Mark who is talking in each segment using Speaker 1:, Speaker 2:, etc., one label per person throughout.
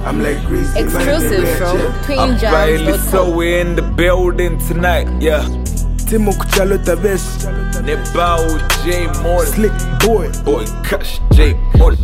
Speaker 1: I'm like Grizzly.
Speaker 2: Exclusive from
Speaker 3: Bailey, so we in the building tonight, yeah.
Speaker 1: Timo Kuchalo Tabesh.
Speaker 3: Nebao J Morley.
Speaker 1: Slick boy.
Speaker 3: Boy Kush J Morley.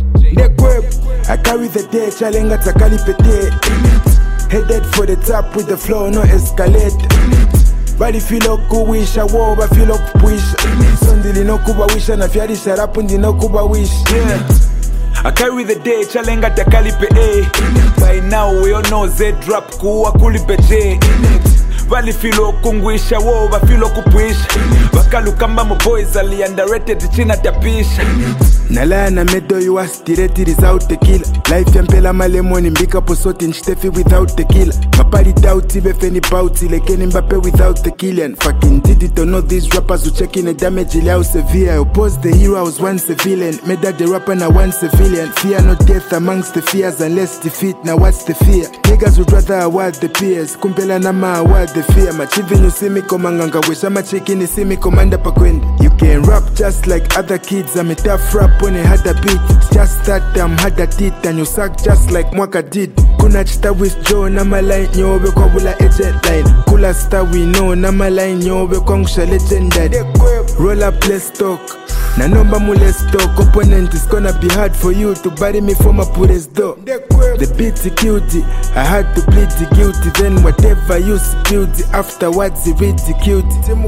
Speaker 1: I carry the day, chalenga takali pete. Headed for the top with the flow, no escalate. Body feel like wish, I walk, I feel like push. Sunday no kuba wish, and if you had shut and no kuba wish.
Speaker 3: Yeah. I carry the day, chalenga takali pe. By now we all know Z drop kuwa kulipe J. Bali filo kungwisha wo ba filo kupuisha bakalukamba mo boys ali underrated china tapisha
Speaker 1: Nala na medo you was dirty without the killer. Life yampela malemoni mbika posoti nstefi without the killer. Mapari doubt ibe feni bouty like Mbappe without the Kylian. Fucking did it or not, these rappers who checking the damage ilao severe. I opposed the hero, I was once a villain. Made that the rapper now one civilian. Fear not death amongst the fears unless defeat. Now what's the fear? Niggas would rather award the peers. Kumpela nama award the fear. Machivi you see me komanganga wish I'm a chicken you see me commander pakwend. You can rap just like other kids. I'm a tough rap when I had a beat. It's just that I'm had a tit and you suck just like Mwaka did. Kuna chita with Joe na my line nyobe kwa bula agent line. Kula star we know na my line nyobe kwa ngusha legendary. Roll up let's talk. Na number mule stock. Opponent is gonna be hard for you to bury me for my purest door. The beat's guilty. I had to plead the guilty. Then whatever you spilled afterwards he ridiculed.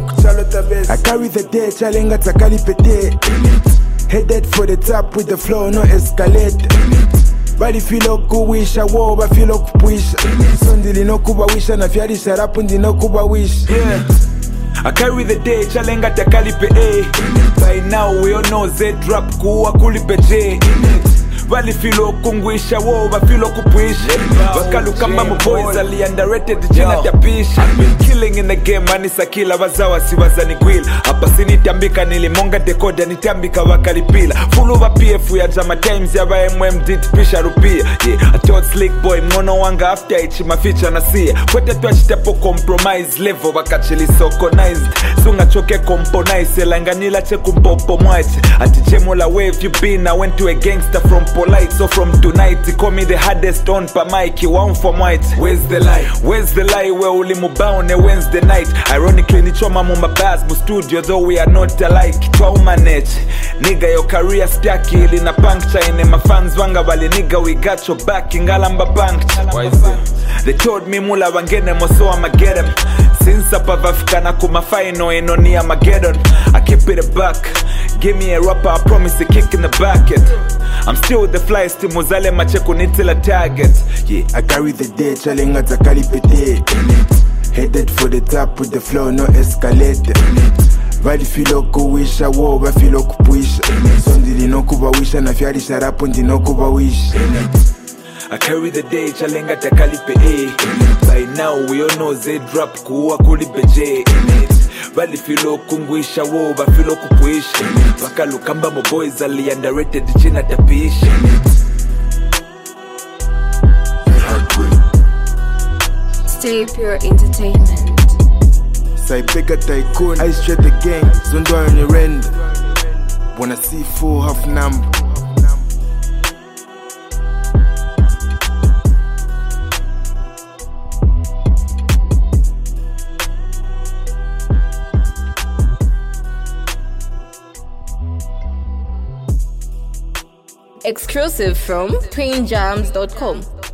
Speaker 1: I carry the day chalenga takali pete. Headed for the top with the flow, no escalate. Body feel like wish, I walk, I feel like push. Sunday no kuba wish, and if you had shut up and no kuba wish.
Speaker 3: Yeah. I carry the day, chalenga takali pe. By now we all know Z drop kuwa kulipe J. Bali filo kungwisha wo ba filo kupuisha bakalukamba mo boys ali underrated china tapisha. I've been killing in the game mani sakila wazawa siwazani gwila hapa sinitambika nilimonga dekoda nitambika wakalipila fulu wa PF ya jama times ya ba MMD tipisha rupia. Yeah, I thought slick boy mono wanga after ichi maficha na siya kwete tuachitapo compromise level wakachili soconized sunga choke componize elanganila che kumpopo mwache ati jemo la wave you been I went to a gangster from polite, so from tonight he call me the hardest on pa mic. He want from white. Where's the lie? Where's the lie? Where uli mubao on a Wednesday night. Ironically ni choma muma bars mu studio though we are not alike. Trauma net nigga your career staki ili na puncture ine my fans wanga bali nigga we got your back ingalamba puncture. Why is it? They told me mula wangene mo so I'ma get him. Since apa vafikana kuma final eno ni Armageddon. I keep it a buck. Give me a rapper, I promise a kick in the bucket. I'm still with the flies to Mozale Macheko Nitila target. Yeah,
Speaker 1: I carry the day, chalenga takali pete. Headed for the top with the flow, no escalate. Body feel like wish, I walk, I feel like push. Sunday no kuba wish, and if you had shut up and no kuba wish.
Speaker 3: I carry the day, chalenga takali pe. By now we all know Z drop kuwa kulipe J. Bali filo kungwisha wo ba filo kupuisha bakalukamba mo boys ali underrated china tapisha.
Speaker 2: Stay Pure Entertainment.
Speaker 1: Saibeka tycoon, I straight the gang. Zondo on your end. Wanna see full half number.
Speaker 2: Exclusive from twinjams.com.